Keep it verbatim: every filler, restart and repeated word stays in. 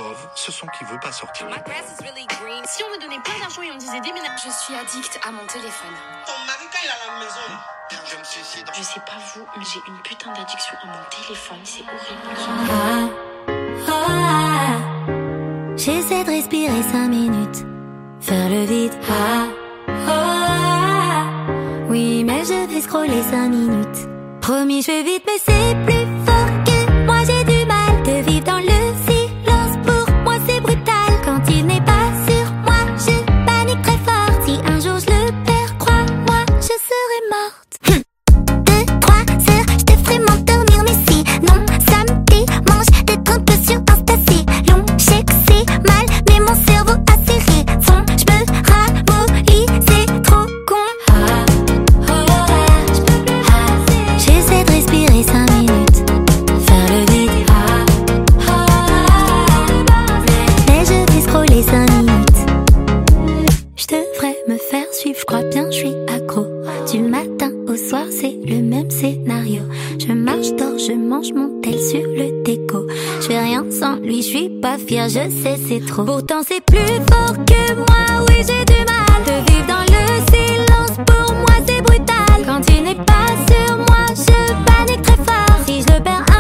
Love se sent qu'il veut pas sortir. My grass is really green. Si on me donnait plein d'argent et on me disait déménage, je suis addict à mon téléphone. Ton mari quand il est à la maison là. Je me suicide. Je sais pas vous, mais j'ai une putain d'addiction à mon téléphone, c'est horrible. Ah, ah, j'essaie de respirer cinq minutes, faire le vide. Ah, ah, oui, mais je vais scroller cinq minutes. Promis, je vais vite, mais c'est plus fort que moi. J'ai du mal de vivre dans le silence. Pour moi, c'est brutal quand il n'est pas sur moi. Je panique très fort. Si un jour je le perds, crois-moi, je serai morte. Deux, trois heures, je te ferai m'endormir, mais si non, ça me démange d'être un peu sur Insta. C'est long, je sais que c'est mal, mais mon cerveau a ses raisons. Je me ramollis, c'est trop con. Ah, oh, ah, je peux plus ah, j'essaie de respirer cinq minutes, faire le vide. Ah, oh, ah, mais je vais scroller cinq minutes. Je devrais me faire suivre, je crois bien, je suis accro. Du matin au soir, c'est le même scénario. Je marche, dors, je mange mon tel sur le déco. Je fais rien sans lui, je suis pas fière, je sais c'est trop. Pourtant c'est plus fort que moi, oui j'ai du mal de vivre dans le silence. Pour moi c'est brutal quand il n'est pas sur moi, je panique très fort. Si je le perds